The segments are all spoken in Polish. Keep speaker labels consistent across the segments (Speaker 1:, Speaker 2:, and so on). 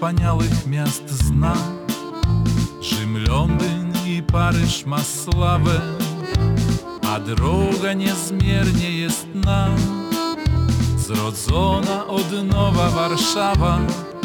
Speaker 1: wspaniałych miast znam. Rzym, Londyn i Paryż ma sławę, a droga niezmiernie jest nam. Zrodzona od nowa Warszawa,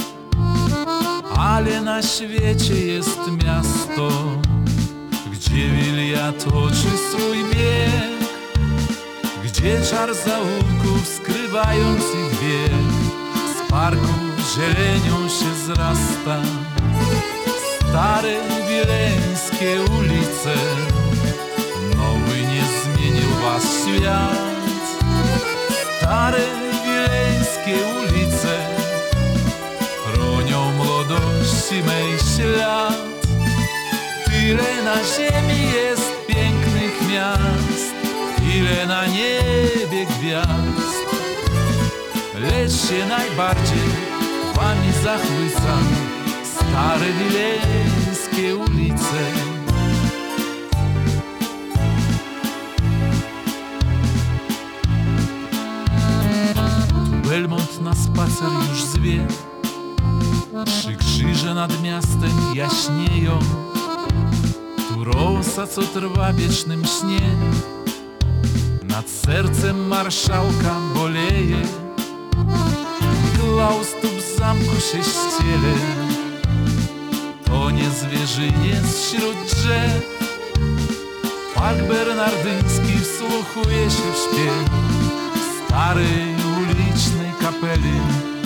Speaker 1: ale na świecie jest miasto, gdzie Wilia toczy swój bieg, gdzie czar zaułków skrywając ich wiek, z parków zielenią się zrasta. Stare wileńskie ulice, nowy nie zmienił was świat. Stare wileńskie ulice chronią młodości mej ślad. Tyle na ziemi jest pięknych miast, ile na niebie gwiazd, lecz się najbardziej wami zachwycam. Stare wileńskie ulice. Tu Belmont na spacer już zwie, trzy krzyże nad miastem jaśnieją. Tu rosa, co trwa w wiecznym śnie, nad sercem marszałka boleje. Mgła u stóp zamku się ściele, to nie zwierzyniec wśród drzew. Park bernardyński wsłuchuje się w śpiew starej ulicznej kapeli.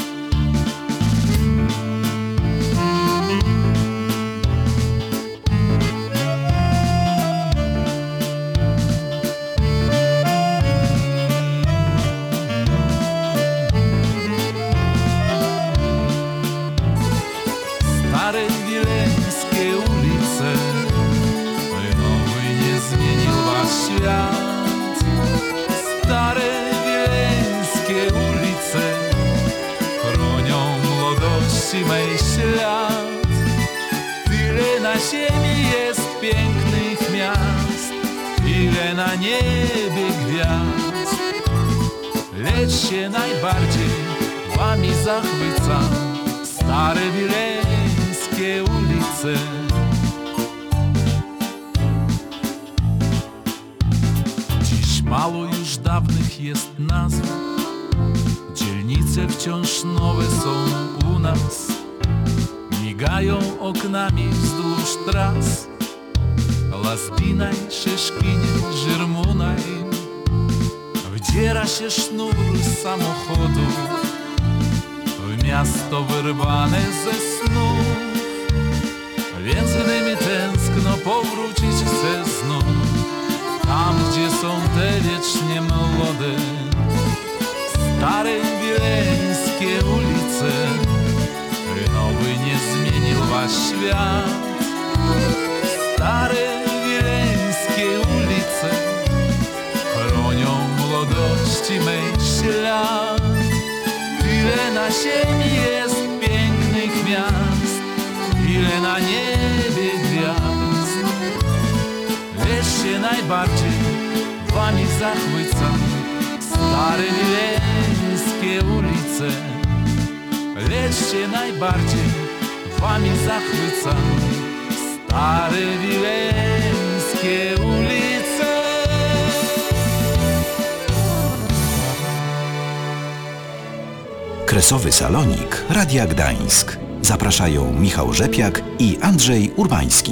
Speaker 1: Stare wileńskie ulice, nowy nie zmienił was świat. Stare wileńskie ulice chronią młodości mej ślad. Tyle na ziemi jest pięknych miast, ile na niebie gwiazd, lecz się najbardziej wami zachwycam. Stare wileńskie ulice. Dziś mało już dawnych jest nazw, dzielnice wciąż nowe są u nas. Migają oknami wzdłuż tras, Lazdinaj, Szeszkinien, Żyrmunaj. Wdziera się sznur samochodów w miasto wyrwane ze snów, więc gdy mi tęskno, powrócić chcę znów tam, gdzie są te wiecznie młode. Stare wileńskie ulice, nowy nie zmienił was świat. Stare wileńskie ulice chronią młodości mej ślad. Ile na ziemi jest pięknych miast, ile na niebie gwiazd, lecz się najbardziej wami zachwycam. Stare wileńskie ulice, lecz się najbardziej wami zachwycam. Stare wileńskie ulice.
Speaker 2: Kresowy Salonik Radia Gdańsk. Zapraszają Michał Rzepiak i Andrzej Urbański.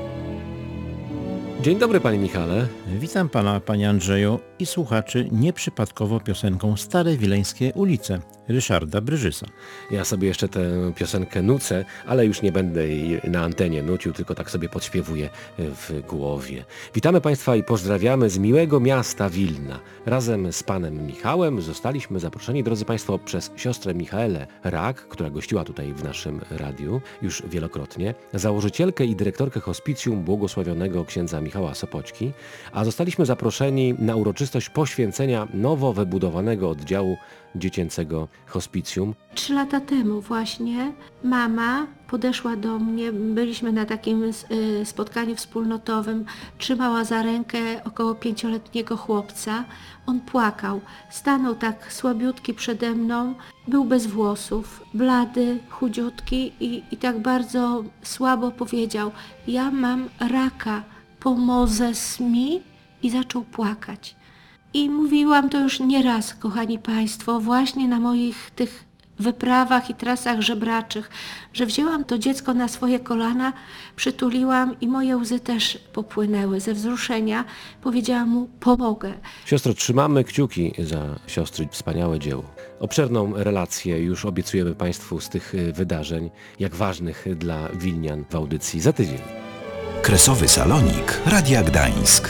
Speaker 3: Dzień dobry, panie Michale.
Speaker 4: Witam pana, panie Andrzeju, i słuchaczy nieprzypadkowo piosenką Stare Wileńskie ulice Ryszarda Brzyżysa.
Speaker 3: Ja sobie jeszcze tę piosenkę nucę, ale już nie będę jej na antenie nucił, tylko tak sobie podśpiewuję w głowie. Witamy państwa i pozdrawiamy z miłego miasta Wilna. Razem z panem Michałem zostaliśmy zaproszeni, drodzy państwo, przez siostrę Michaelę Rak, która gościła tutaj w naszym radiu już wielokrotnie, założycielkę i dyrektorkę hospicjum błogosławionego księdza Michała Sopoćki, a zostaliśmy zaproszeni na uroczystość poświęcenia nowo wybudowanego oddziału dziecięcego hospicjum.
Speaker 5: 3 lata temu właśnie mama podeszła do mnie, byliśmy na takim spotkaniu wspólnotowym, trzymała za rękę około 5-letniego chłopca. On płakał, stanął tak słabiutki przede mną, był bez włosów, blady, chudziutki i tak bardzo słabo powiedział: ja mam raka, pomozes mi, i zaczął płakać. I mówiłam to już nieraz, kochani Państwo, właśnie na moich tych wyprawach i trasach żebraczych, że wzięłam to dziecko na swoje kolana, przytuliłam i moje łzy też popłynęły ze wzruszenia. Powiedziałam mu: pomogę.
Speaker 3: Siostro, trzymamy kciuki za siostry, wspaniałe dzieło. Obszerną relację już obiecujemy Państwu z tych wydarzeń, jak ważnych dla wilnian, w audycji za tydzień.
Speaker 2: Kresowy Salonik Radia Gdańsk.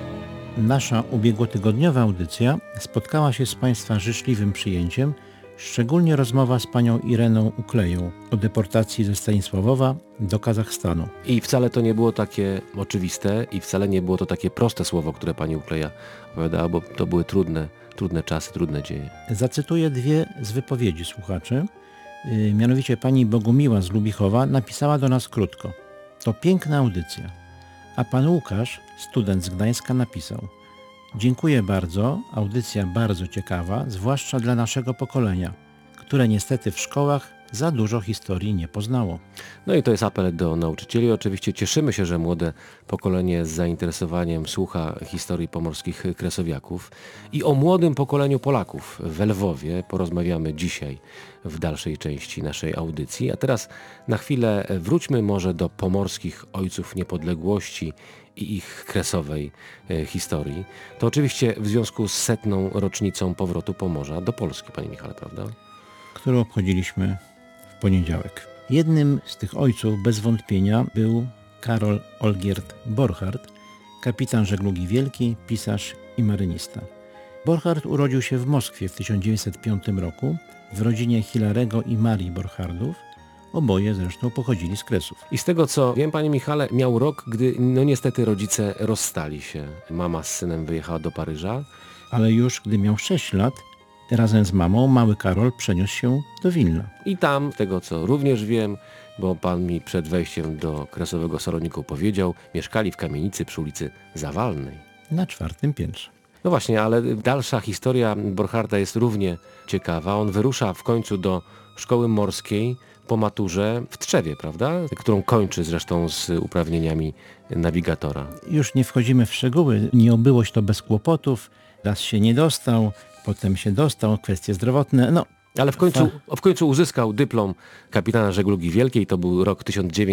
Speaker 4: Nasza ubiegłotygodniowa audycja spotkała się z Państwa życzliwym przyjęciem, szczególnie rozmowa z panią Ireną Ukleją o deportacji ze Stanisławowa do Kazachstanu.
Speaker 3: I wcale to nie było takie oczywiste i wcale nie było to takie proste słowo, które pani Ukleja opowiadała, bo to były trudne czasy, trudne dzieje.
Speaker 4: Zacytuję 2 z wypowiedzi słuchaczy. Mianowicie pani Bogumiła z Lubichowa napisała do nas krótko: to piękna audycja. A pan Łukasz, student z Gdańska, napisał: dziękuję bardzo, audycja bardzo ciekawa, zwłaszcza dla naszego pokolenia, które niestety w szkołach za dużo historii nie poznało.
Speaker 3: No i to jest apel do nauczycieli. Oczywiście cieszymy się, że młode pokolenie z zainteresowaniem słucha historii pomorskich kresowiaków. I o młodym pokoleniu Polaków w Lwowie porozmawiamy dzisiaj w dalszej części naszej audycji. A teraz na chwilę wróćmy może do pomorskich ojców niepodległości i ich kresowej historii. To oczywiście w związku z 100. rocznicą powrotu Pomorza do Polski, panie Michale, prawda?
Speaker 4: Którą obchodziliśmy w poniedziałek. Jednym z tych ojców bez wątpienia był Karol Olgierd Borchardt, kapitan żeglugi wielkiej, pisarz i marynista. Borchardt urodził się w Moskwie w 1905 roku w rodzinie Hilarego i Marii Borchardów. Oboje zresztą pochodzili z Kresów.
Speaker 3: I z tego co wiem, panie Michale, miał rok, gdy niestety rodzice rozstali się. Mama z synem wyjechała do Paryża.
Speaker 4: Ale już gdy miał 6 lat, razem z mamą mały Karol przeniósł się do Wilna.
Speaker 3: I tam, z tego co również wiem, bo pan mi przed wejściem do Kresowego Saloniku powiedział, mieszkali w kamienicy przy ulicy Zawalnej.
Speaker 4: Na 4. piętrze.
Speaker 3: No właśnie, ale dalsza historia Borchardta jest równie ciekawa. On wyrusza w końcu do szkoły morskiej po maturze w Tczewie, prawda? Którą kończy zresztą z uprawnieniami nawigatora.
Speaker 4: Już nie wchodzimy w szczegóły, nie obyło się to bez kłopotów. Raz się nie dostał, potem się dostał, kwestie zdrowotne, no.
Speaker 3: Ale w końcu uzyskał dyplom kapitana żeglugi wielkiej, to był rok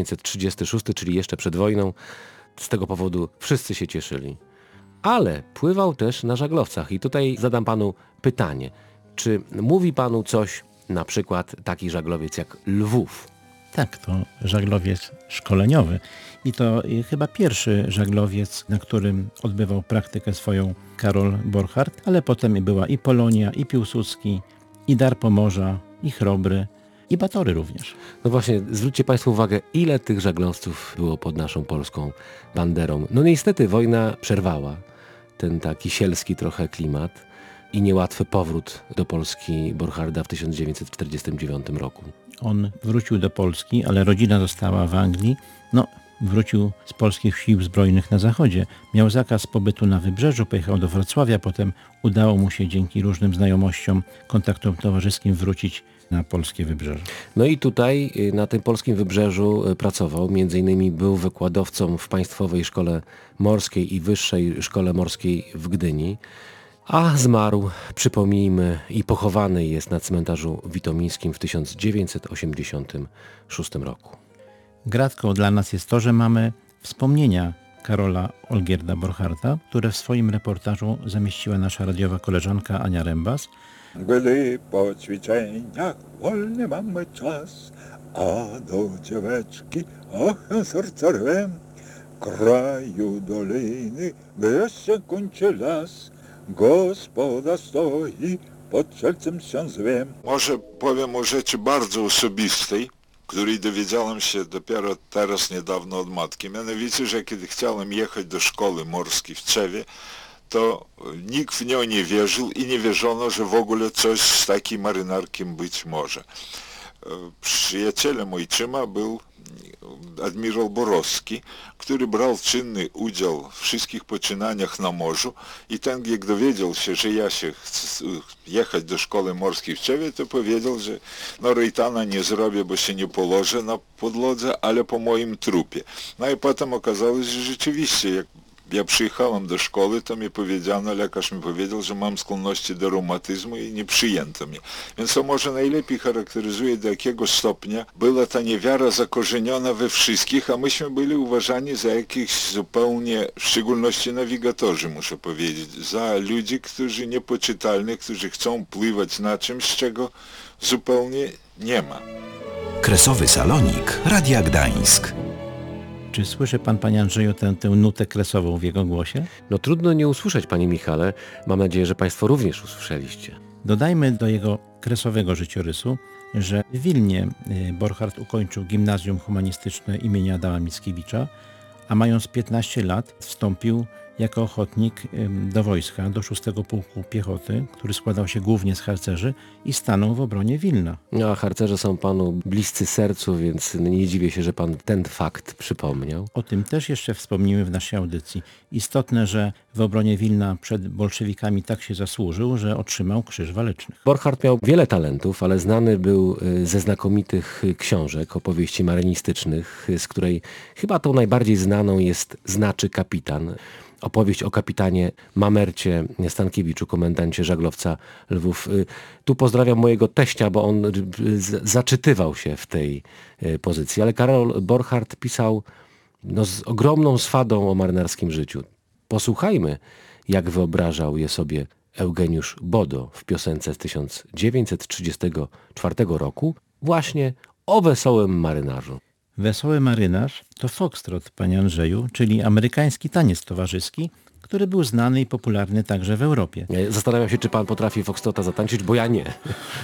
Speaker 3: 1936, czyli jeszcze przed wojną. Z tego powodu wszyscy się cieszyli. Ale pływał też na żaglowcach i tutaj zadam panu pytanie. Czy mówi panu coś na przykład taki żaglowiec jak Lwów?
Speaker 4: Tak, to żaglowiec szkoleniowy i to chyba pierwszy żaglowiec, na którym odbywał praktykę swoją Karol Borchardt, ale potem była i Polonia, i Piłsudski, i Dar Pomorza, i Chrobry, i Batory również.
Speaker 3: No właśnie, zwróćcie państwo uwagę, ile tych żaglowców było pod naszą polską banderą. No niestety wojna przerwała ten taki sielski trochę klimat i niełatwy powrót do Polski Borchardta w 1949 roku.
Speaker 4: On wrócił do Polski, ale rodzina została w Anglii. No, wrócił z polskich sił zbrojnych na zachodzie. Miał zakaz pobytu na wybrzeżu, pojechał do Wrocławia, potem udało mu się dzięki różnym znajomościom, kontaktom towarzyskim wrócić na polskie wybrzeże.
Speaker 3: No i tutaj na tym polskim wybrzeżu pracował, między innymi był wykładowcą w Państwowej Szkole Morskiej i Wyższej Szkole Morskiej w Gdyni. A zmarł, przypomnijmy, i pochowany jest na cmentarzu witomińskim w 1986 roku.
Speaker 4: Gratką dla nas jest to, że mamy wspomnienia Karola Olgierda Borchardta, które w swoim reportażu zamieściła nasza radiowa koleżanka Ania Rembas.
Speaker 6: Gdy po ćwiczeniach wolny mamy czas, a do dzieweczki serce rwę, kraju doliny, gdzie się kończy las, gospoda stoi, pod strzelcem się zwiem.
Speaker 7: Może powiem o rzeczy bardzo osobistej, której dowiedziałem się dopiero teraz niedawno od matki. Mianowicie, że kiedy chciałem jechać do szkoły morskiej w Tczewie, to nikt w nią nie wierzył i nie wierzono, że w ogóle coś z takim marynarkiem być może. Przyjacielem ojczyma był admirał Borowski, który brał czynny udział w wszystkich poczynaniach na morzu i ten, jak dowiedział się, że ja się chcę jechać do szkoły morskiej w Czewie, to powiedział, że no Rejtana nie zrobię, bo się nie położę na podłodze, ale po moim trupie. No i potem okazało się, że rzeczywiście, jak ja przyjechałem do szkoły, to mi powiedziano, lekarz mi powiedział, że mam skłonności do reumatyzmu i nie przyjęto mnie. Więc to może najlepiej charakteryzuje, do jakiego stopnia była ta niewiara zakorzeniona we wszystkich, a myśmy byli uważani za jakichś zupełnie, w szczególności nawigatorzy, muszę powiedzieć, za ludzi, którzy niepoczytalni, którzy chcą pływać na czymś, czego zupełnie nie ma.
Speaker 2: Kresowy salonik Radia Gdańsk.
Speaker 4: Czy słyszy pan, panie Andrzeju, tę nutę kresową w jego głosie?
Speaker 3: No trudno nie usłyszeć, panie Michale. Mam nadzieję, że państwo również usłyszeliście.
Speaker 4: Dodajmy do jego kresowego życiorysu, że w Wilnie Borchardt ukończył gimnazjum humanistyczne imienia Adama Mickiewicza, a mając 15 lat wstąpił jako ochotnik do wojska, do 6 Pułku Piechoty, który składał się głównie z harcerzy i stanął w obronie Wilna.
Speaker 3: No, a harcerze są panu bliscy sercu, więc nie dziwię się, że pan ten fakt przypomniał.
Speaker 4: O tym też jeszcze wspomnimy w naszej audycji. Istotne, że w obronie Wilna przed bolszewikami tak się zasłużył, że otrzymał Krzyż Walecznych.
Speaker 3: Borchardt miał wiele talentów, ale znany był ze znakomitych książek, opowieści marynistycznych, z której chyba tą najbardziej znaną jest Znaczy kapitan. Opowieść o kapitanie Mamercie Stankiewiczu, komendancie żaglowca Lwów. Tu pozdrawiam mojego teścia, bo on zaczytywał się w tej pozycji, ale Karol Borchardt pisał z ogromną swadą o marynarskim życiu. Posłuchajmy, jak wyobrażał je sobie Eugeniusz Bodo w piosence z 1934 roku właśnie o wesołym marynarzu.
Speaker 4: Wesoły marynarz to foxtrot, panie Andrzeju, czyli amerykański taniec towarzyski, który był znany i popularny także w Europie.
Speaker 3: Zastanawiam się, czy pan potrafi foxtrota zatańczyć, bo ja nie.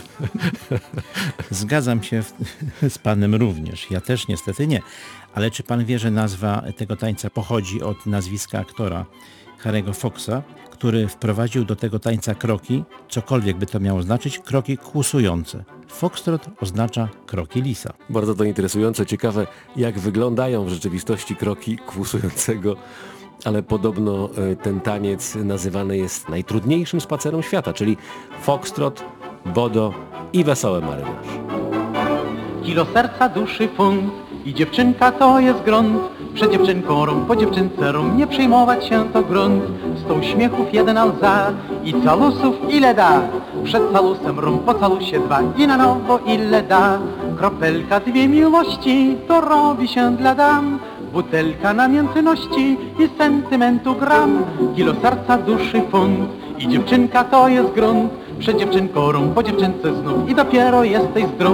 Speaker 4: Zgadzam się z panem również. Ja też niestety nie. Ale czy pan wie, że nazwa tego tańca pochodzi od nazwiska aktora Harry'ego Foxa, który wprowadził do tego tańca kroki, cokolwiek by to miało znaczyć, kroki kłusujące. Foxtrot oznacza kroki lisa.
Speaker 3: Bardzo to interesujące, ciekawe, jak wyglądają w rzeczywistości kroki kłusującego, ale podobno ten taniec nazywany jest najtrudniejszym spacerem świata, czyli foxtrot, bodo i wesoły marynarz.
Speaker 8: Kilo serca, duszy, funt i dziewczynka to jest grunt. Przed dziewczynką rum, po dziewczynce rum, nie przejmować się to grunt. 100 uśmiechów, 1 łza i calusów ile da. Przed calusem rum, po calusie 2 i na nowo ile da. Kropelka 2 miłości, to robi się dla dam. Butelka namiętności i sentymentu gram. Kilo serca, duszy, funt i dziewczynka to jest grunt. Przed dziewczynką rum, po dziewczynce znów i dopiero jesteś zdrów.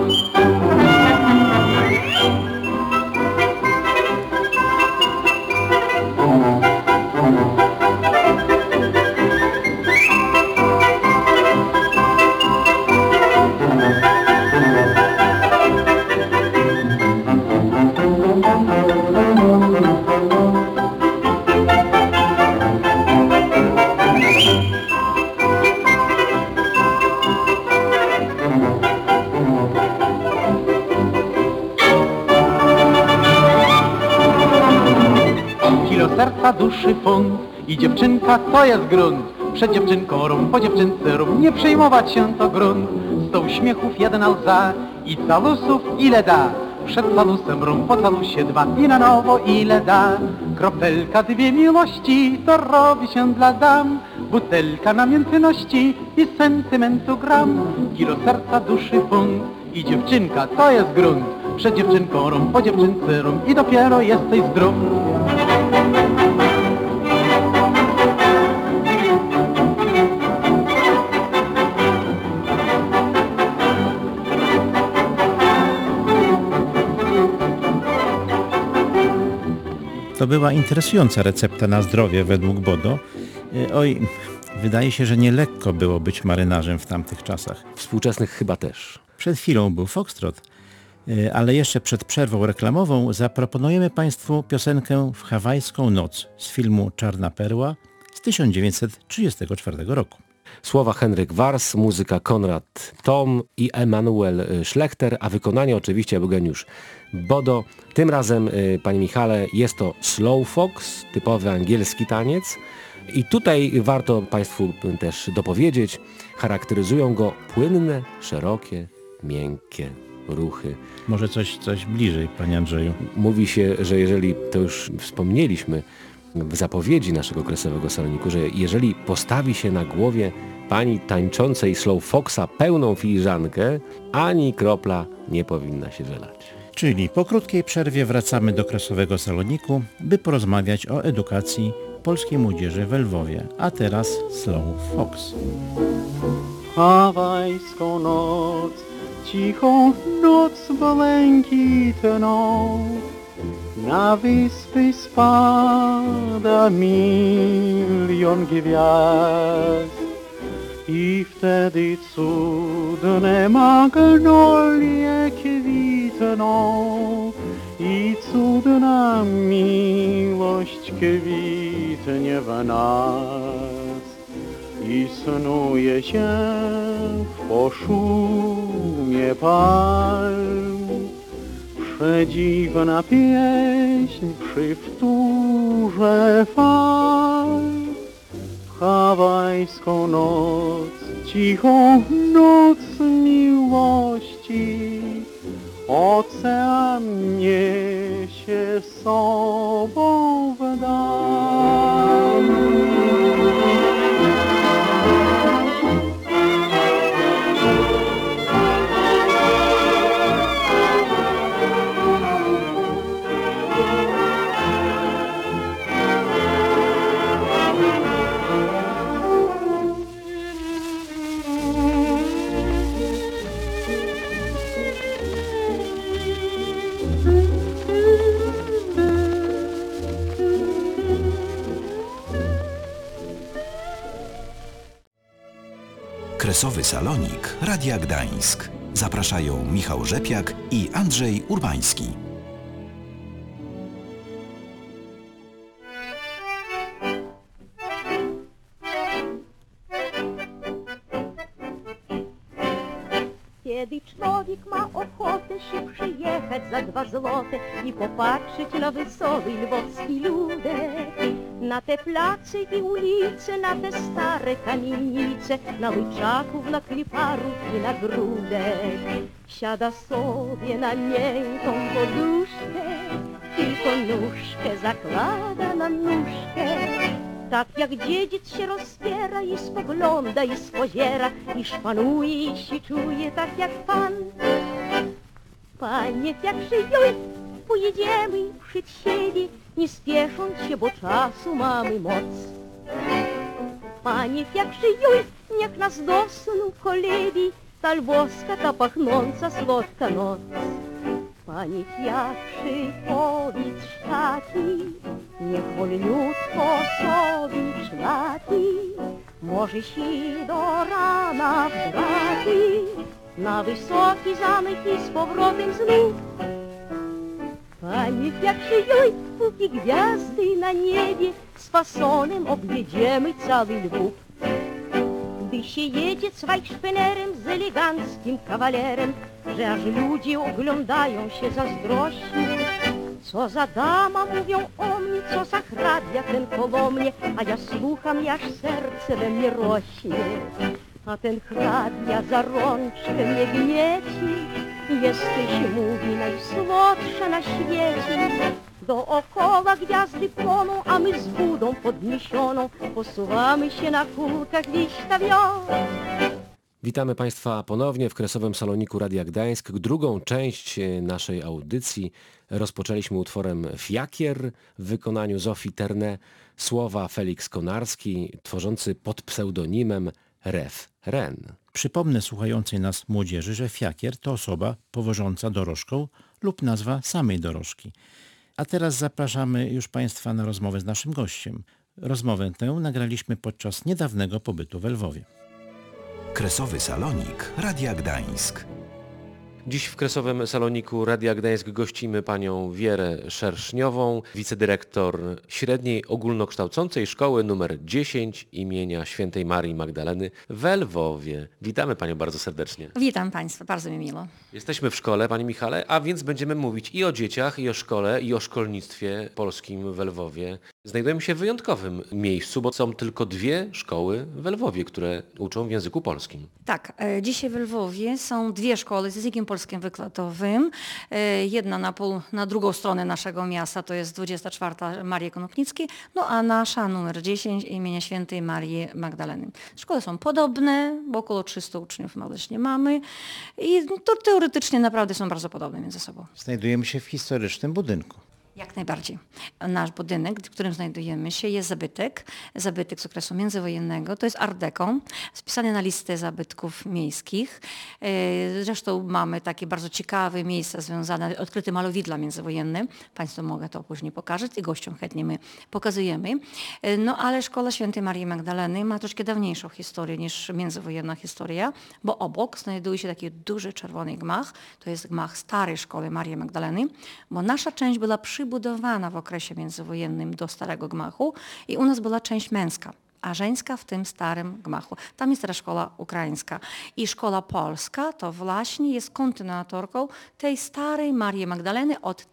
Speaker 8: Serca, duszy, funt i dziewczynka to jest grunt. Przed dziewczynką rum, po dziewczynce rum, nie przejmować się to grunt. 100 uśmiechów, 1 łza i calusów ile da. Przed calusem rum, po calusie 2 i na nowo ile da. Kropelka 2 miłości, to robi się dla dam. Butelka namiętności i sentymentu gram. Kilo serca, duszy, funt i dziewczynka to jest grunt. Przed dziewczynką rum, po dziewczynce rum i dopiero jesteś zdrów.
Speaker 4: To była interesująca recepta na zdrowie według Bodo. Oj, wydaje się, że nie lekko było być marynarzem w tamtych czasach.
Speaker 3: Współczesnych chyba też.
Speaker 4: Przed chwilą był foxtrot, ale jeszcze przed przerwą reklamową zaproponujemy Państwu piosenkę W hawajską noc z filmu Czarna Perła z 1934 roku.
Speaker 3: Słowa Henryk Wars, muzyka Konrad Tom i Emanuel Schlechter, a wykonanie oczywiście Eugeniusz Bodo. Tym razem, panie Michale, jest to Slow Fox, typowy angielski taniec. I tutaj warto państwu też dopowiedzieć, charakteryzują go płynne, szerokie, miękkie ruchy.
Speaker 4: Może coś bliżej, panie Andrzeju.
Speaker 3: Mówi się, że jeżeli, to już wspomnieliśmy w zapowiedzi naszego kresowego saloniku, że jeżeli postawi się na głowie pani tańczącej Slow Foxa pełną filiżankę, ani kropla nie powinna się wylać.
Speaker 4: Czyli po krótkiej przerwie wracamy do kresowego saloniku, by porozmawiać o edukacji polskiej młodzieży w Lwowie. A teraz Slow Fox.
Speaker 8: Hawajską noc, cichą noc błękitną, na wyspy spada milion gwiazd i wtedy cudne magnolie kwitną i cudna miłość kwitnie w nas i snuje się w poszumie palm przedziwna pieśń przy wtórze fal. Hawajską noc, cichą noc miłości, ocean niesie sobą w dal.
Speaker 2: Kresowy salonik Radia Gdańsk. Zapraszają Michał Rzepiak i Andrzej Urbański.
Speaker 9: Kiedy człowiek ma ochotę się przyjechać za 2 złote i popatrzeć na wesoły lwowski ludek, na te place i ulice, na te stare kamienice, na Łyczaków, na Kliparów i na Grudek, siada sobie na miękką poduszkę, tylko nóżkę zakłada na nóżkę. Tak jak dziedzic się rozpiera i spogląda i spoziera i szpanuje i się czuje tak jak pan. Panie, jak żyjoj, pojedziemy przed siebie, nie spiesząc się, bo czasu mamy moc. Panie, jak żyjoj, niech nas do snu kolebi ta lwowska, ta pachnąca słodka noc. Panie, jak powiedz taki, niech wolniutko sobie czlaki, może się do rana wdrapi na wysoki zamek i z powrotem znów. Panie, jak żyjoj, póki gwiazdy na niebie z fasonem objedziemy cały Lwów. Gdy się jedzie cwajszpenerem z eleganckim kawalerem, że aż ludzie oglądają się zazdrośnie. Co za dama mówią o mnie, co za hrabia ten koło mnie, a ja słucham i aż serce we mnie rośnie. A ten hrabia za rączkę mnie gnieci, jesteś, mówi, najsłodsza na świecie. Dookoła gwiazdy płoną, a my z budą podniesioną posuwamy się na kółkach wystawione.
Speaker 3: Witamy Państwa ponownie w Kresowym Saloniku Radia Gdańsk. Drugą część naszej audycji rozpoczęliśmy utworem Fiakier w wykonaniu Zofii Terne, słowa Felix Konarski, tworzący pod pseudonimem Ref Ren.
Speaker 4: Przypomnę słuchającej nas młodzieży, że fiakier to osoba powożąca dorożką lub nazwa samej dorożki. A teraz zapraszamy już Państwa na rozmowę z naszym gościem. Rozmowę tę nagraliśmy podczas niedawnego pobytu w Lwowie.
Speaker 2: Kresowy salonik Radia Gdańsk.
Speaker 3: Dziś w Kresowym Saloniku Radia Gdańsk gościmy panią Wierę Szerszniową, wicedyrektor Średniej Ogólnokształcącej Szkoły nr 10 imienia Świętej Marii Magdaleny w Lwowie. Witamy panią bardzo serdecznie.
Speaker 10: Witam państwa, bardzo mi miło.
Speaker 3: Jesteśmy w szkole, panie Michale, a więc będziemy mówić i o dzieciach, i o szkole, i o szkolnictwie polskim w Lwowie. Znajdujemy się w wyjątkowym miejscu, bo są tylko 2 szkoły w Lwowie, które uczą w języku polskim.
Speaker 10: Tak, dzisiaj w Lwowie są 2 szkoły z językiem polskim wykładowym. Jedna na drugą stronę naszego miasta, to jest 24 Marii Konopnickiej, no a nasza numer 10 imienia Świętej Marii Magdaleny. Szkoły są podobne, bo około 300 uczniów właśnie mamy i to teoretycznie naprawdę są bardzo podobne między sobą.
Speaker 4: Znajdujemy się w historycznym budynku.
Speaker 10: Jak najbardziej. Nasz budynek, w którym znajdujemy się, jest zabytek z okresu międzywojennego. To jest Art Deco, spisany na listę zabytków miejskich. Zresztą mamy takie bardzo ciekawe miejsca związane, odkryte malowidła międzywojenne. Państwu mogę to później pokazać i gościom chętnie my pokazujemy. No ale Szkoła Świętej Marii Magdaleny ma troszkę dawniejszą historię niż międzywojenna historia, bo obok znajduje się taki duży czerwony gmach. To jest gmach starej Szkoły Marii Magdaleny, bo nasza część była przybudowana w okresie międzywojennym do starego gmachu i u nas była część męska, a żeńska w tym starym gmachu. Tam jest teraz szkoła ukraińska. I szkoła polska to właśnie jest kontynuatorką tej starej Marii Magdaleny od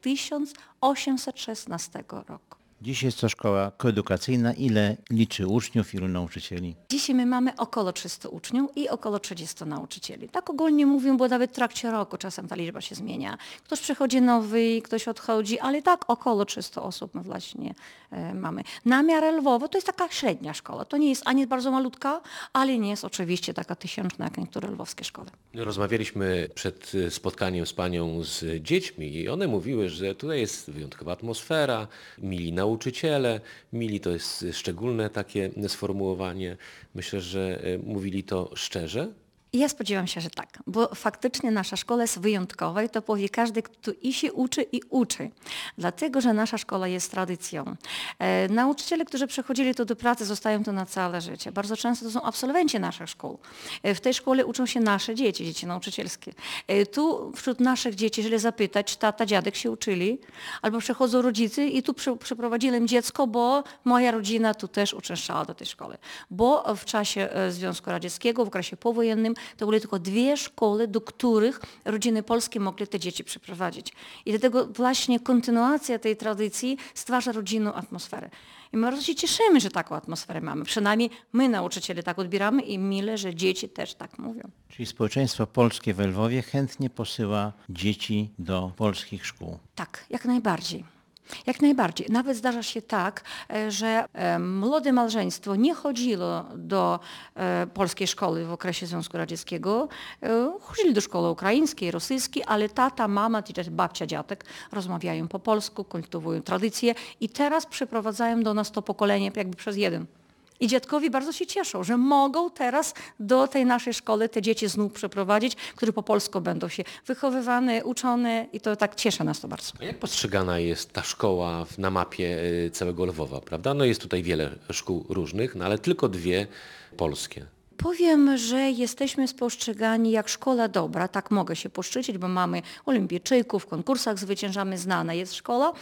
Speaker 10: 1816 roku.
Speaker 4: Dziś jest to szkoła koedukacyjna. Ile liczy uczniów, ilu nauczycieli?
Speaker 10: Dzisiaj my mamy około 300 uczniów i około 30 nauczycieli. Tak ogólnie mówię, bo nawet w trakcie roku czasem ta liczba się zmienia. Ktoś przychodzi nowy, ktoś odchodzi, ale tak około 300 osób my właśnie mamy. Na miarę Lwowa to jest taka średnia szkoła. To nie jest ani bardzo malutka, ale nie jest oczywiście taka tysięczna jak niektóre lwowskie szkoły.
Speaker 3: Rozmawialiśmy przed spotkaniem z panią z dziećmi i one mówiły, że tutaj jest wyjątkowa atmosfera, mili nauczyciele, mili to jest szczególne takie sformułowanie. Myślę, że mówili to szczerze.
Speaker 10: Ja spodziewam się, że tak, bo faktycznie nasza szkoła jest wyjątkowa i to powie każdy, kto i się uczy i uczy. Dlatego, że nasza szkoła jest tradycją. Nauczyciele, którzy przychodzili tu do pracy, zostają tu na całe życie. Bardzo często to są absolwenci naszych szkół. W tej szkole uczą się nasze dzieci nauczycielskie. Tu wśród naszych dzieci, jeżeli zapytać, tata, dziadek się uczyli, albo przychodzą rodzice i tu przyprowadziłem dziecko, bo moja rodzina tu też uczęszczała do tej szkoły. Bo w czasie Związku Radzieckiego, w okresie powojennym, to były tylko 2 szkoły, do których rodziny polskie mogły te dzieci przeprowadzić. I dlatego właśnie kontynuacja tej tradycji stwarza rodzinną atmosferę. I my bardzo się cieszymy, że taką atmosferę mamy. Przynajmniej my, nauczyciele, tak odbieramy i mile, że dzieci też tak mówią.
Speaker 4: Czyli społeczeństwo polskie w Lwowie chętnie posyła dzieci do polskich szkół.
Speaker 10: Tak, jak najbardziej. Jak najbardziej. Nawet zdarza się tak, że młode małżeństwo nie chodziło do polskiej szkoły w okresie Związku Radzieckiego. Chodzili do szkoły ukraińskiej, rosyjskiej, ale tata, mama, czy też babcia, dziadek rozmawiają po polsku, kultywują tradycje i teraz przyprowadzają do nas to pokolenie jakby przez jeden. I dziadkowie bardzo się cieszą, że mogą teraz do tej naszej szkoły te dzieci znów przeprowadzić, które po polsku będą się wychowywane, uczone i to tak cieszy nas to bardzo.
Speaker 3: A jak postrzegana jest ta szkoła na mapie całego Lwowa, prawda? No jest tutaj wiele szkół różnych, no ale tylko 2 polskie.
Speaker 10: Powiem, że jesteśmy spostrzegani jak szkoła dobra, tak mogę się poszczycić, bo mamy olimpijczyków, w konkursach zwyciężamy, znana jest szkoła,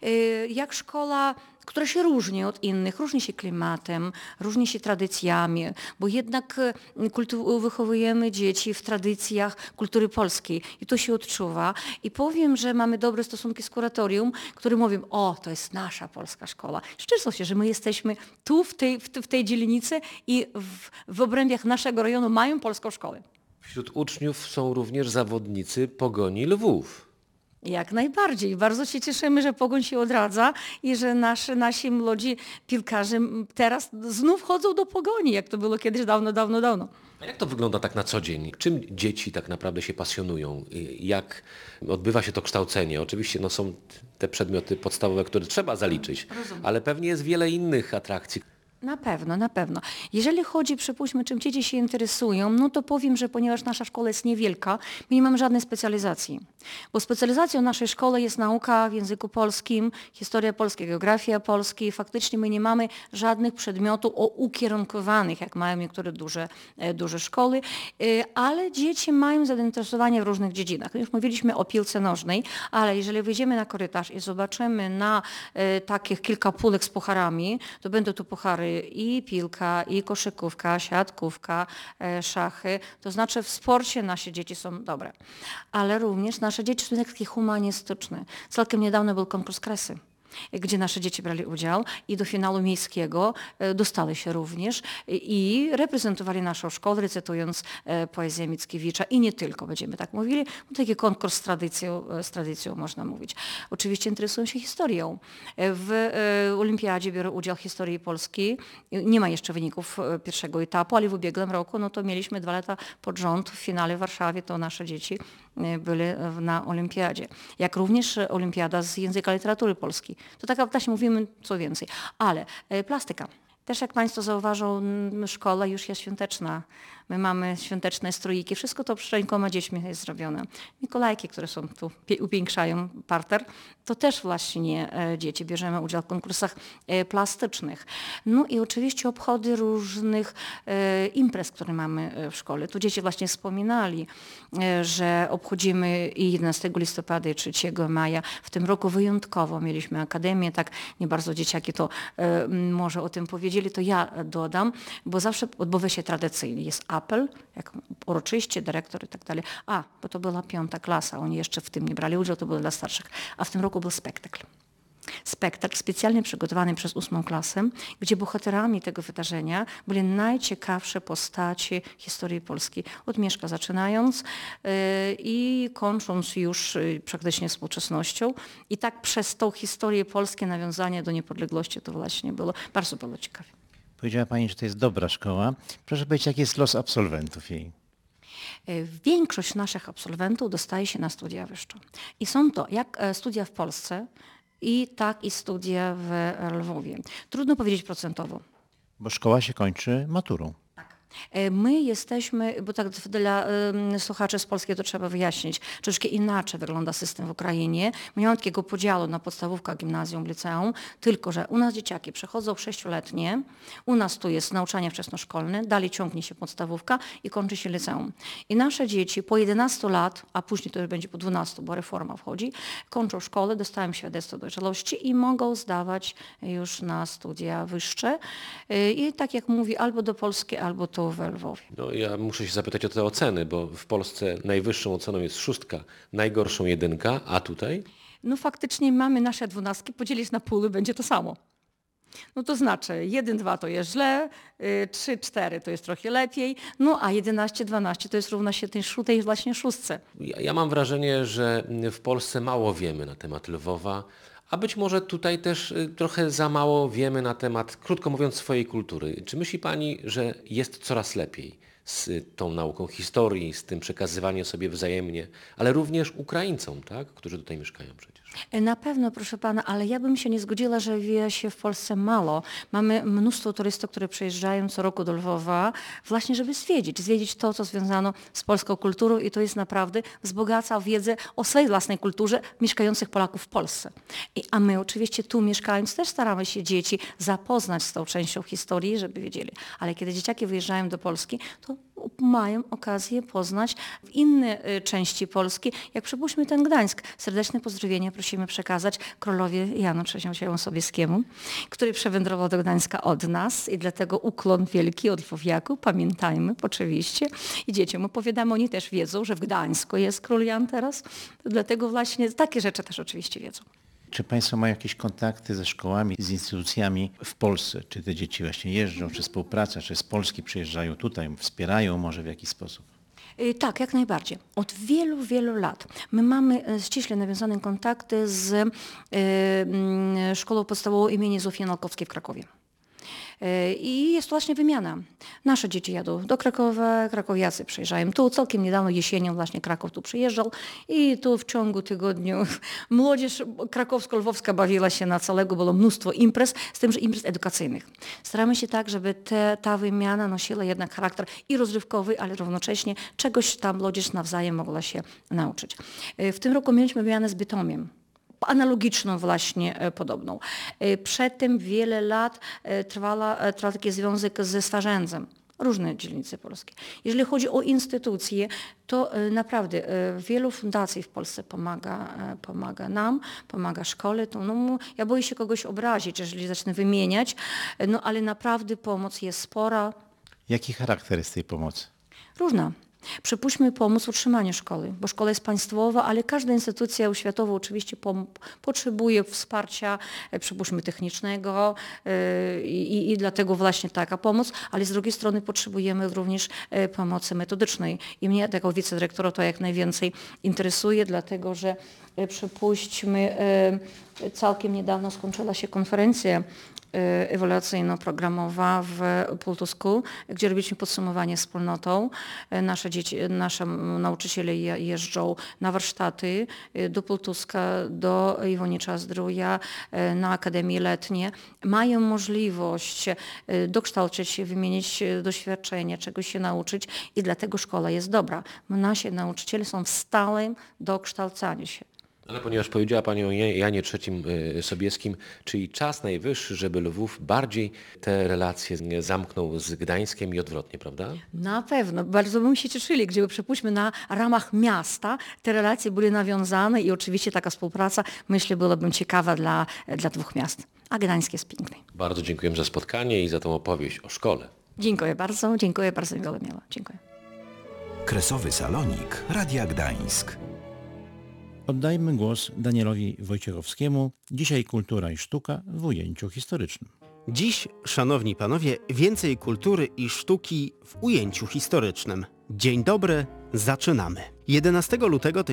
Speaker 10: jak szkoła, która się różni od innych, różni się klimatem, różni się tradycjami, bo jednak wychowujemy dzieci w tradycjach kultury polskiej i to się odczuwa. I powiem, że mamy dobre stosunki z kuratorium, które mówią, o, to jest nasza polska szkoła. Cieszę się, że my jesteśmy tu, w tej dzielnicy i w obrębiach naszego rejonu mają polską szkołę.
Speaker 3: Wśród uczniów są również zawodnicy Pogoni Lwów.
Speaker 10: Jak najbardziej. Bardzo się cieszymy, że Pogoń się odradza i że nasi młodzi piłkarze teraz znów chodzą do Pogoni, jak to było kiedyś dawno.
Speaker 3: A jak to wygląda tak na co dzień? Czym dzieci tak naprawdę się pasjonują? Jak odbywa się to kształcenie? Oczywiście no, są te przedmioty podstawowe, które trzeba zaliczyć, ale pewnie jest wiele innych atrakcji.
Speaker 10: Na pewno, na pewno. Jeżeli chodzi, przypuśćmy, czym dzieci się interesują, no to powiem, że ponieważ nasza szkoła jest niewielka, my nie mamy żadnej specjalizacji. Bo specjalizacją naszej szkoły jest nauka w języku polskim, historia polska, geografia polska i faktycznie my nie mamy żadnych przedmiotów ukierunkowanych, jak mają niektóre duże szkoły, ale dzieci mają zainteresowanie w różnych dziedzinach. Już mówiliśmy o piłce nożnej, ale jeżeli wyjdziemy na korytarz i zobaczymy na takich kilka półek z pucharami, to będą tu puchary i piłka, i koszykówka, siatkówka, szachy. To znaczy w sporcie nasze dzieci są dobre. Ale również nasze dzieci są takie humanistyczne. Całkiem niedawno był konkurs kresy, gdzie nasze dzieci brali udział i do finału miejskiego dostali się również i reprezentowali naszą szkołę, recytując poezję Mickiewicza i nie tylko, będziemy tak mówili. Taki konkurs z tradycją można mówić. Oczywiście interesują się historią. W olimpiadzie biorą udział historii Polski. Nie ma jeszcze wyników pierwszego etapu, ale w ubiegłym roku no to mieliśmy 2 lata pod rząd w finale w Warszawie, to nasze dzieci byli na olimpiadzie. Jak również olimpiada z języka literatury polskiej. To tak właśnie mówimy co więcej. Ale plastyka. Też jak Państwo zauważą, szkoła już jest świąteczna. My mamy świąteczne strójki. Wszystko to przed rękoma dziećmi jest zrobione. Mikołajki, które są tu, upiększają parter, to też właśnie dzieci. Bierzemy udział w konkursach plastycznych. No i oczywiście obchody różnych imprez, które mamy w szkole. Tu dzieci właśnie wspominali, że obchodzimy i 11 listopada i 3 maja. W tym roku wyjątkowo mieliśmy akademię, tak nie bardzo dzieciaki to może o tym powiedzieli, to ja dodam, bo zawsze odbywa się tradycyjnie. Jest apel, jak uroczyście, dyrektor i tak dalej. Bo to była 5. klasa, oni jeszcze w tym nie brali udziału, to było dla starszych. A w tym roku był spektakl. Spektakl specjalnie przygotowany przez 8. klasę, gdzie bohaterami tego wydarzenia byli najciekawsze postaci historii Polski. Od Mieszka zaczynając i kończąc już praktycznie współczesnością. I tak przez tą historię Polski nawiązanie do niepodległości to właśnie było bardzo ciekawe.
Speaker 4: Powiedziała Pani, że to jest dobra szkoła. Proszę powiedzieć, jaki jest los absolwentów jej?
Speaker 10: Większość naszych absolwentów dostaje się na studia wyższe. I są to jak studia w Polsce, i studia w Lwowie. Trudno powiedzieć procentowo.
Speaker 4: Bo szkoła się kończy maturą.
Speaker 10: My jesteśmy, bo tak dla słuchaczy z Polski to trzeba wyjaśnić, troszkę inaczej wygląda system w Ukrainie. My nie mamy takiego podziału na podstawówkę, gimnazjum, liceum, tylko że u nas dzieciaki przechodzą 6-letnie, u nas tu jest nauczanie wczesnoszkolne, dalej ciągnie się podstawówka i kończy się liceum. I nasze dzieci po 11 lat, a później to już będzie po 12, bo reforma wchodzi, kończą szkołę, dostają świadectwo dojrzałości i mogą zdawać już na studia wyższe. I tak jak mówi, albo do Polski, albo tu w Lwowie.
Speaker 3: No, ja muszę się zapytać o te oceny, bo w Polsce najwyższą oceną jest 6, najgorszą 1, a tutaj?
Speaker 10: No faktycznie mamy nasze 12, podzielić na pół będzie to samo. No to znaczy 1, 2 to jest źle, 3, 4 to jest trochę lepiej, no a 11, 12 to jest równa się tej właśnie 6.
Speaker 3: Ja mam wrażenie, że w Polsce mało wiemy na temat Lwowa, a być może tutaj też trochę za mało wiemy na temat, krótko mówiąc, swojej kultury. Czy myśli Pani, że jest coraz lepiej z tą nauką historii, z tym przekazywaniem sobie wzajemnie, ale również Ukraińcom, tak, którzy tutaj mieszkają przecież?
Speaker 10: Na pewno, proszę Pana, ale ja bym się nie zgodziła, że wie się w Polsce mało. Mamy mnóstwo turystów, które przyjeżdżają co roku do Lwowa właśnie, żeby zwiedzić to, co związano z polską kulturą i to jest naprawdę wzbogaca wiedzę o swojej własnej kulturze mieszkających Polaków w Polsce. A my oczywiście tu mieszkając też staramy się dzieci zapoznać z tą częścią historii, żeby wiedzieli. Ale kiedy dzieciaki wyjeżdżają do Polski, to mają okazję poznać w inne części Polski, jak przypuśćmy ten Gdańsk. Serdeczne pozdrowienia prosimy przekazać królowi Janu III Sobieskiemu, który przewędrował do Gdańska od nas i dlatego ukłon wielki od Lwowiaków. Pamiętajmy oczywiście i dzieciom opowiadamy, oni też wiedzą, że w Gdańsku jest król Jan teraz, dlatego właśnie takie rzeczy też oczywiście wiedzą.
Speaker 4: Czy Państwo mają jakieś kontakty ze szkołami, z instytucjami w Polsce? Czy te dzieci właśnie jeżdżą, czy współpraca, czy z Polski przyjeżdżają tutaj, wspierają może w jakiś sposób?
Speaker 10: Tak, jak najbardziej. Od wielu, wielu lat my mamy ściśle nawiązane kontakty z Szkołą Podstawową imienia Zofii Nałkowskiej w Krakowie. I jest to właśnie wymiana. Nasze dzieci jadą do Krakowa, krakowiacy przyjeżdżają tu. Całkiem niedawno jesienią właśnie Kraków tu przyjeżdżał i tu w ciągu tygodniu młodzież krakowsko-lwowska bawiła się na całego, było mnóstwo imprez, z tym, że imprez edukacyjnych. Staramy się tak, żeby ta wymiana nosiła jednak charakter i rozrywkowy, ale równocześnie czegoś tam młodzież nawzajem mogła się nauczyć. W tym roku mieliśmy wymianę z Bytomiem. Analogiczną właśnie, podobną. Przedtem wiele lat trwał taki związek ze Swarzędzem. Różne dzielnice polskie. Jeżeli chodzi o instytucje, to naprawdę wielu fundacji w Polsce pomaga nam, pomaga szkole. To, ja boję się kogoś obrazić, jeżeli zacznę wymieniać, ale naprawdę pomoc jest spora.
Speaker 4: Jaki charakter jest tej pomocy?
Speaker 10: Różna. Przypuśćmy pomóc w utrzymaniu szkoły, bo szkoła jest państwowa, ale każda instytucja oświatowa oczywiście potrzebuje wsparcia, przypuśćmy technicznego i dlatego właśnie taka pomoc, ale z drugiej strony potrzebujemy również pomocy metodycznej i mnie jako wicedyrektora to jak najwięcej interesuje, dlatego że przypuśćmy całkiem niedawno skończyła się konferencja ewaluacyjno-programowa w Półtusku, gdzie robiliśmy podsumowanie wspólnotą. Nasze nauczyciele jeżdżą na warsztaty do Półtuska, do Iwonicza-Zdrója, na akademie letnie. Mają możliwość dokształcić się, wymienić doświadczenia, czegoś się nauczyć i dlatego szkoła jest dobra. Nasi nauczyciele są w stałym dokształcaniu się.
Speaker 3: Ale ponieważ powiedziała Pani o Janie III Sobieskim, czyli czas najwyższy, żeby Lwów bardziej te relacje zamknął z Gdańskiem i odwrotnie, prawda? Na
Speaker 10: pewno. Bardzo bym się cieszyli, gdyby przypuśćmy na ramach miasta te relacje były nawiązane i oczywiście taka współpraca, myślę, byłaby ciekawa dla dwóch miast. A Gdańsk jest piękny. Bardzo dziękuję za spotkanie i za tą opowieść o szkole. Dziękuję bardzo miło miała. Dziękuję.
Speaker 2: Kresowy Salonik Radia Gdańsk.
Speaker 4: Oddajmy głos Danielowi Wojciechowskiemu. Dzisiaj kultura i sztuka w ujęciu historycznym.
Speaker 11: Dziś, szanowni panowie, więcej kultury i sztuki w ujęciu historycznym. Dzień dobry, zaczynamy. 11 lutego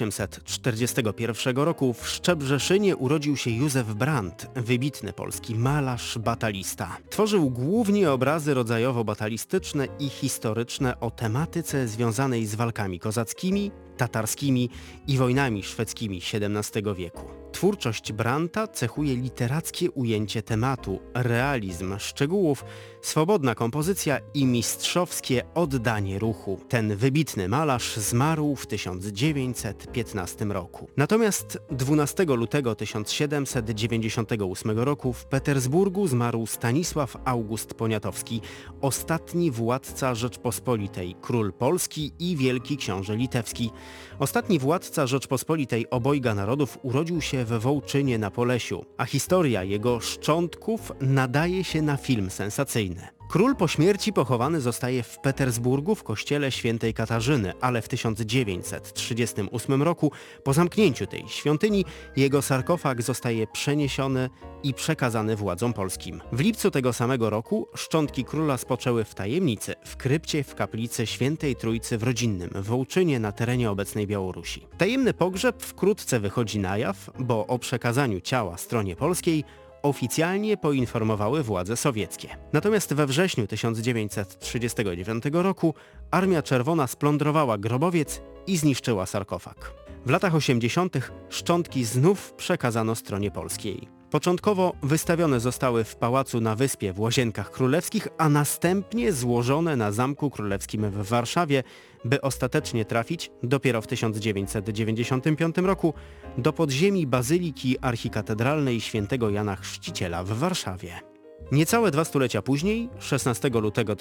Speaker 11: 1841 roku w Szczebrzeszynie urodził się Józef Brandt, wybitny polski malarz, batalista. Tworzył głównie obrazy rodzajowo-batalistyczne i historyczne o tematyce związanej z walkami kozackimi, tatarskimi i wojnami szwedzkimi XVII wieku. Twórczość Brandta cechuje literackie ujęcie tematu, realizm szczegółów, swobodna kompozycja i mistrzowskie oddanie ruchu. Ten wybitny malarz zmarł w 1915 roku. Natomiast 12 lutego 1798 roku w Petersburgu zmarł Stanisław August Poniatowski, ostatni władca Rzeczpospolitej, król Polski i wielki książę litewski. Ostatni władca Rzeczpospolitej obojga narodów urodził się we Wołczynie na Polesiu, a historia jego szczątków nadaje się na film sensacyjny. Król po śmierci pochowany zostaje w Petersburgu w kościele świętej Katarzyny, ale w 1938 roku po zamknięciu tej świątyni jego sarkofag zostaje przeniesiony i przekazany władzom polskim. W lipcu tego samego roku szczątki króla spoczęły w tajemnicy w krypcie w kaplicy Świętej Trójcy w rodzinnym Wołczynie na terenie obecnej Białorusi. Tajemny pogrzeb wkrótce wychodzi na jaw, bo o przekazaniu ciała stronie polskiej oficjalnie poinformowały władze sowieckie. Natomiast we wrześniu 1939 roku Armia Czerwona splądrowała grobowiec i zniszczyła sarkofag. W latach 80. szczątki znów przekazano stronie polskiej. Początkowo wystawione zostały w pałacu na Wyspie w Łazienkach Królewskich, a następnie złożone na Zamku Królewskim w Warszawie, by ostatecznie trafić dopiero w 1995 roku do podziemi Bazyliki Archikatedralnej Świętego Jana Chrzciciela w Warszawie. Niecałe 2 stulecia później, 16 lutego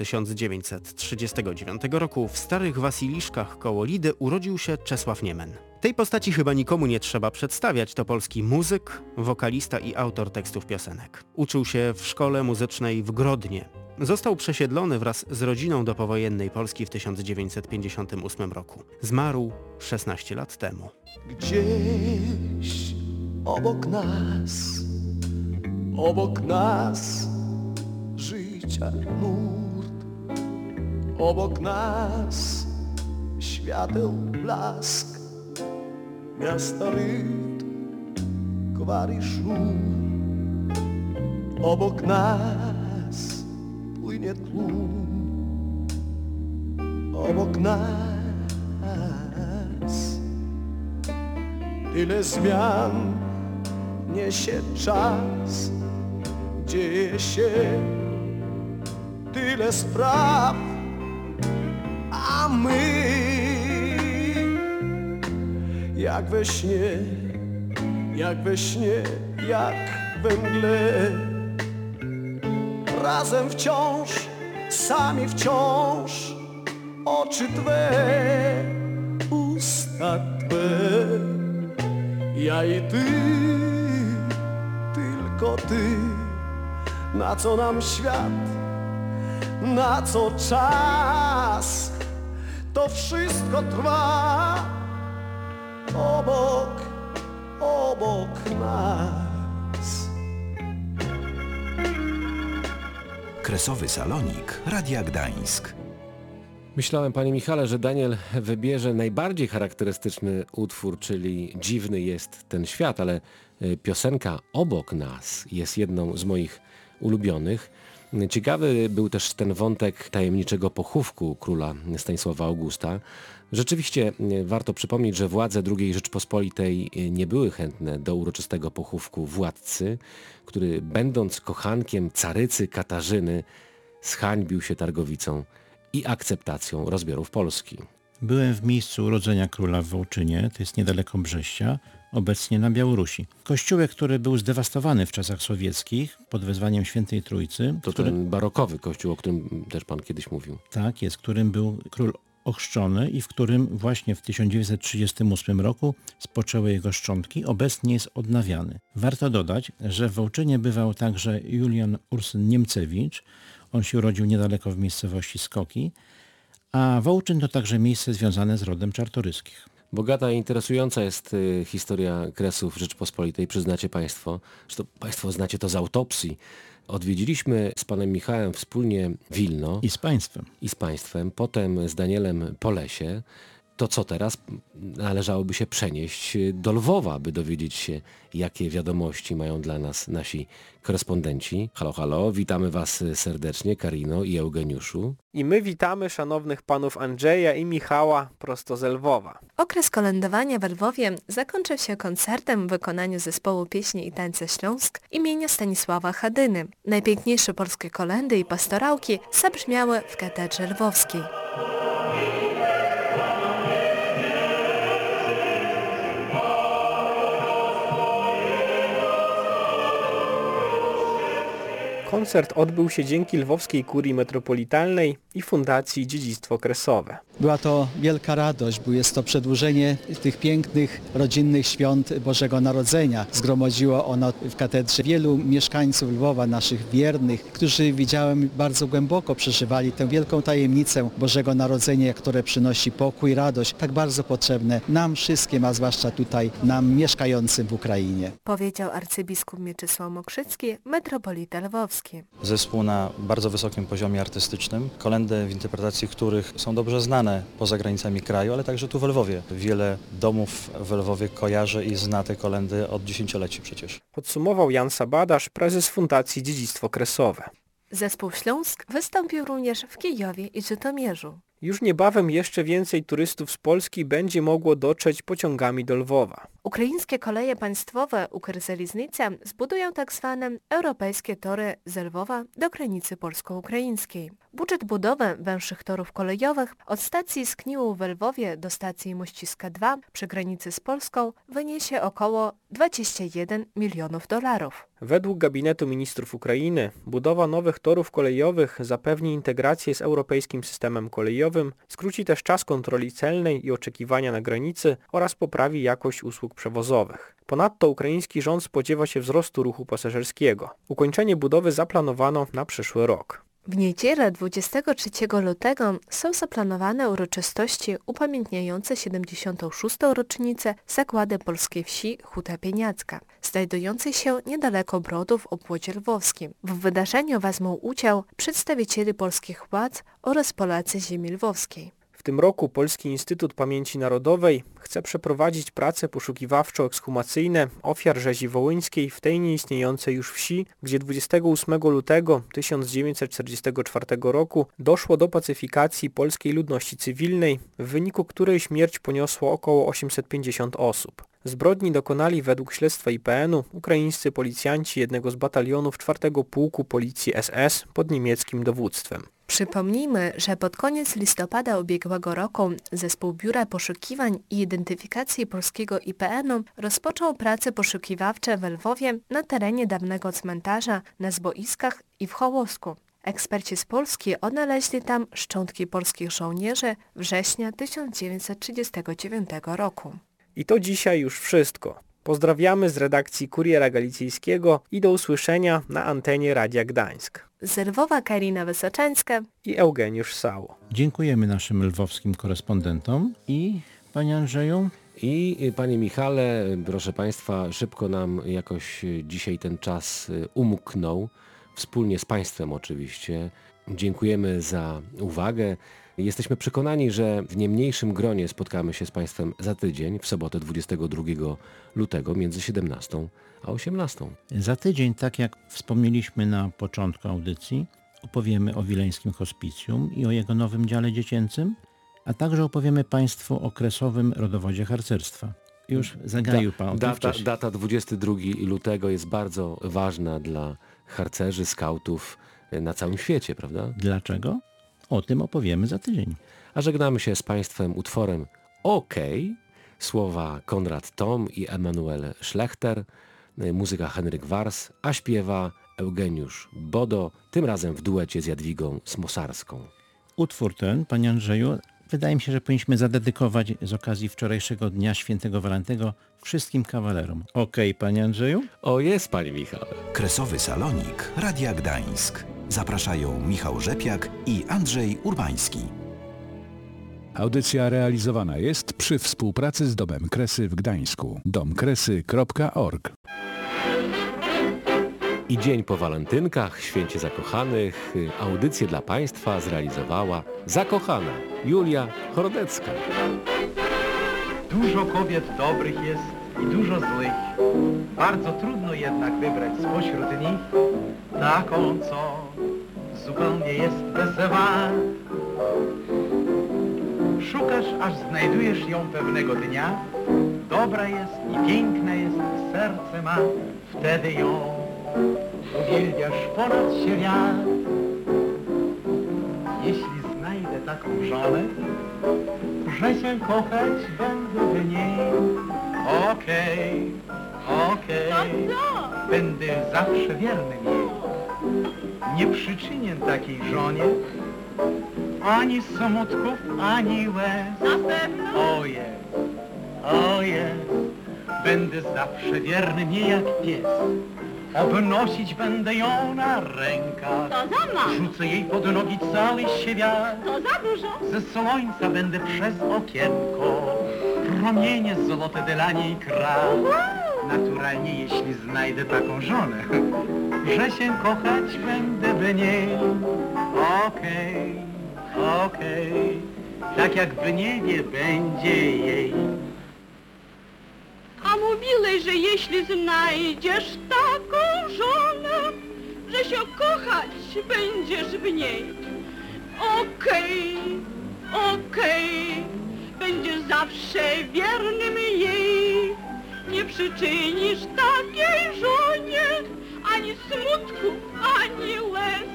Speaker 11: 1939 roku w Starych Wasiliszkach koło Lidy urodził się Czesław Niemen. Tej postaci chyba nikomu nie trzeba przedstawiać, to polski muzyk, wokalista i autor tekstów piosenek. Uczył się w szkole muzycznej w Grodnie. Został przesiedlony wraz z rodziną do powojennej Polski w 1958 roku. Zmarł 16 lat temu.
Speaker 12: Gdzieś obok nas życia nurt, obok nas świateł blask, miasta rytm, gwar i szum, obok nas płynie tłum obok nas. Tyle zmian niesie czas, dzieje się tyle spraw, a my jak we śnie, jak we śnie, jak we mgle, razem wciąż, sami wciąż, oczy Twe, usta Twe, ja i Ty, tylko Ty. Na co nam świat, na co czas, to wszystko trwa obok nas.
Speaker 2: Kresowy Salonik Radia Gdańsk.
Speaker 3: Myślałem, panie Michale, że Daniel wybierze najbardziej charakterystyczny utwór, czyli Dziwny jest ten świat, ale piosenka Obok nas jest jedną z moich ulubionych. Ciekawy był też ten wątek tajemniczego pochówku króla Stanisława Augusta. Rzeczywiście warto przypomnieć, że władze II Rzeczpospolitej nie były chętne do uroczystego pochówku władcy, który będąc kochankiem carycy Katarzyny zhańbił się targowicą i akceptacją rozbiorów Polski.
Speaker 4: Byłem w miejscu urodzenia króla w Wołczynie, to jest niedaleko Brześcia, obecnie na Białorusi. Kościółek, który był zdewastowany w czasach sowieckich pod wezwaniem Świętej Trójcy.
Speaker 3: To ten barokowy kościół, o którym też pan kiedyś mówił.
Speaker 4: Tak jest, którym był król ochrzczony i w którym właśnie w 1938 roku spoczęły jego szczątki, obecnie jest odnawiany. Warto dodać, że w Wołczynie bywał także Julian Ursyn Niemcewicz. On się urodził niedaleko w miejscowości Skoki, a Wołczyn to także miejsce związane z rodem Czartoryskich.
Speaker 3: Bogata i interesująca jest historia Kresów Rzeczpospolitej, przyznacie państwo. Zresztą państwo znacie to z autopsji. Odwiedziliśmy z panem Michałem wspólnie Wilno.
Speaker 4: I z państwem.
Speaker 3: Potem z Danielem Polesie. To co teraz? Należałoby się przenieść do Lwowa, by dowiedzieć się, jakie wiadomości mają dla nas nasi korespondenci. Halo, halo, witamy was serdecznie, Karino i Eugeniuszu.
Speaker 13: I my witamy szanownych panów Andrzeja i Michała prosto z Lwowa.
Speaker 14: Okres kolędowania w Lwowie zakończył się koncertem w wykonaniu zespołu pieśni i tańce Śląsk imienia Stanisława Hadyny. Najpiękniejsze polskie kolendy i pastorałki zabrzmiały w katedrze lwowskiej.
Speaker 13: Koncert odbył się dzięki Lwowskiej Kurii Metropolitalnej i Fundacji Dziedzictwo Kresowe.
Speaker 15: Była to wielka radość, bo jest to przedłużenie tych pięknych, rodzinnych świąt Bożego Narodzenia. Zgromadziło ono w katedrze wielu mieszkańców Lwowa, naszych wiernych, którzy widziałem bardzo głęboko przeżywali tę wielką tajemnicę Bożego Narodzenia, które przynosi pokój, radość, tak bardzo potrzebne nam wszystkim, a zwłaszcza tutaj nam mieszkającym w Ukrainie.
Speaker 14: Powiedział arcybiskup Mieczysław Mokrzycki, metropolita lwowski.
Speaker 16: Zespół na bardzo wysokim poziomie artystycznym, kolędy w interpretacji których są dobrze znane poza granicami kraju, ale także tu w Lwowie. Wiele domów w Lwowie kojarzy i zna te kolędy od dziesięcioleci przecież.
Speaker 13: Podsumował Jan Sabadasz, prezes Fundacji Dziedzictwo Kresowe.
Speaker 14: Zespół Śląsk wystąpił również w Kijowie i Żytomierzu.
Speaker 13: Już niebawem jeszcze więcej turystów z Polski będzie mogło dotrzeć pociągami do Lwowa.
Speaker 14: Ukraińskie koleje państwowe Укрзалізниця zbudują tak zwane europejskie tory z Lwowa do granicy polsko-ukraińskiej. Budżet budowy węższych torów kolejowych od stacji Skniłów w Lwowie do stacji Mościska 2 przy granicy z Polską wyniesie około $21 milionów.
Speaker 13: Według gabinetu ministrów Ukrainy budowa nowych torów kolejowych zapewni integrację z europejskim systemem kolejowym, skróci też czas kontroli celnej i oczekiwania na granicy oraz poprawi jakość usług przewozowych. Ponadto ukraiński rząd spodziewa się wzrostu ruchu pasażerskiego. Ukończenie budowy zaplanowano na przyszły rok.
Speaker 14: W niedzielę 23 lutego są zaplanowane uroczystości upamiętniające 76. rocznicę Zagłady polskiej wsi Huta Pieniacka, znajdującej się niedaleko Brodu w obwodzie lwowskim. W wydarzeniu wezmą udział przedstawiciele polskich władz oraz Polacy ziemi lwowskiej.
Speaker 13: W tym roku Polski Instytut Pamięci Narodowej chce przeprowadzić prace poszukiwawczo-ekshumacyjne ofiar rzezi wołyńskiej w tej nieistniejącej już wsi, gdzie 28 lutego 1944 roku doszło do pacyfikacji polskiej ludności cywilnej, w wyniku której śmierć poniosło około 850 osób. Zbrodni dokonali według śledztwa IPN-u ukraińscy policjanci jednego z batalionów 4 Pułku Policji SS pod niemieckim dowództwem.
Speaker 14: Przypomnijmy, że pod koniec listopada ubiegłego roku Zespół Biura Poszukiwań i Identyfikacji Polskiego IPN-u rozpoczął prace poszukiwawcze w Lwowie na terenie dawnego cmentarza, na Zboiskach i w Hołosku. Eksperci z Polski odnaleźli tam szczątki polskich żołnierzy września 1939 roku.
Speaker 13: I to dzisiaj już wszystko. Pozdrawiamy z redakcji Kuriera Galicyjskiego i do usłyszenia na antenie Radia Gdańsk.
Speaker 14: Z Lwowa Karina Wysoczańska
Speaker 13: i Eugeniusz Sało.
Speaker 4: Dziękujemy naszym lwowskim korespondentom i panie Andrzeju.
Speaker 3: I panie Michale, proszę państwa, szybko nam jakoś dzisiaj ten czas umknął, wspólnie z państwem oczywiście. Dziękujemy za uwagę. Jesteśmy przekonani, że w nie mniejszym gronie spotkamy się z państwem za tydzień, w sobotę 22 lutego między 17 a 18.
Speaker 4: Za tydzień, tak jak wspomnieliśmy na początku audycji, opowiemy o Wileńskim Hospicjum i o jego nowym dziale dziecięcym, a także opowiemy państwu o kresowym rodowodzie harcerstwa. Już zagaił pan o tym wcześniej.
Speaker 3: Data 22 lutego jest bardzo ważna dla harcerzy, skautów na całym świecie, prawda?
Speaker 4: Dlaczego? O tym opowiemy za tydzień.
Speaker 3: A żegnamy się z państwem utworem OK, słowa Konrad Tom i Emanuel Schlechter, muzyka Henryk Wars, a śpiewa Eugeniusz Bodo, tym razem w duecie z Jadwigą Smosarską.
Speaker 4: Utwór ten, panie Andrzeju, wydaje mi się, że powinniśmy zadedykować z okazji wczorajszego Dnia Świętego Walentego wszystkim kawalerom. Okej, panie Andrzeju?
Speaker 3: O, jest, panie Michale.
Speaker 2: Kresowy Salonik Radia Gdańsk. Zapraszają Michał Rzepiak i Andrzej Urbański.
Speaker 17: Audycja realizowana jest przy współpracy z Domem Kresy w Gdańsku. domkresy.org.
Speaker 3: I dzień po walentynkach, święcie zakochanych, audycję dla państwa zrealizowała zakochana Julia Chordecka.
Speaker 8: Dużo kobiet dobrych jest i dużo złych. Bardzo trudno jednak wybrać spośród nich taką, co zupełnie jest wesoła. Szukasz, aż znajdujesz ją pewnego dnia. Dobra jest i piękna jest, serce ma. Wtedy ją uwielbiasz ponad świat. Jeśli znajdę taką żonę, że się kochać będę w niej. Okej, będę zawsze wiernym jej. Nie przyczynię takiej żonie ani smutków, ani łez.
Speaker 9: Na pewno?
Speaker 8: O jest, będę zawsze wiernym jej jak pies. Obnosić będę ją na rękach.
Speaker 9: To za mało.
Speaker 8: Rzucę jej pod nogi cały świat.
Speaker 9: To za dużo.
Speaker 8: Ze słońca będę przez okienko promienie złote dla niej krał. Naturalnie, jeśli znajdę taką żonę, że się kochać będę w niej. Okej, tak jak w niebie będzie jej.
Speaker 9: A mówiłeś, że jeśli znajdziesz taką żonę, że się kochać będziesz w niej. Okej, będziesz zawsze wiernym jej. Nie przyczynisz takiej żonie ani smutku, ani łez.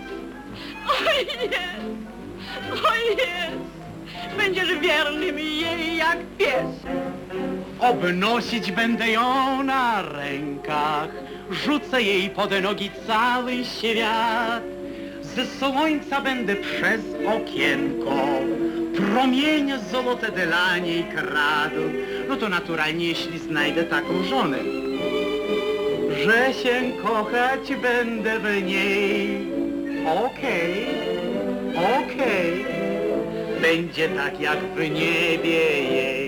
Speaker 9: Oj jest, będziesz wiernym jej jak pies.
Speaker 8: Obnosić będę ją na rękach, rzucę jej pod nogi cały świat. Ze słońca będę przez okienko promienie złote dla niej kradł. No to naturalnie, jeśli znajdę taką żonę, że się kochać będę w niej. Okej, będzie tak jak w niebie jej.